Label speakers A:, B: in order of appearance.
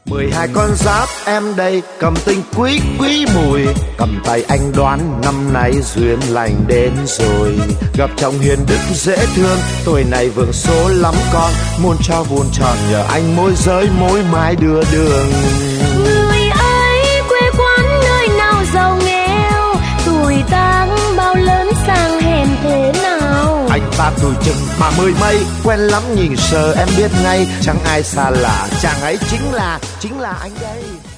A: 12 con giáp em đây, cầm tinh quý quý mùi, cầm tay anh đoán năm nay duyên lành đến rồi. Gặp chồng hiền đức dễ thương, tuổi này vượng số lắm con, muôn trao vuông tròn nhờ anh môi giới mối mái đưa đường.
B: Người ấy quê quán nơi nào giàu nghèo, tuổi tác bao lớn sang hèn thế nào.
A: Anh ta tuổi chừng mà mười mấy, quen lắm nhìn sờ em biết ngay, chẳng ai xa lạ, chàng ấy chính là anh đây.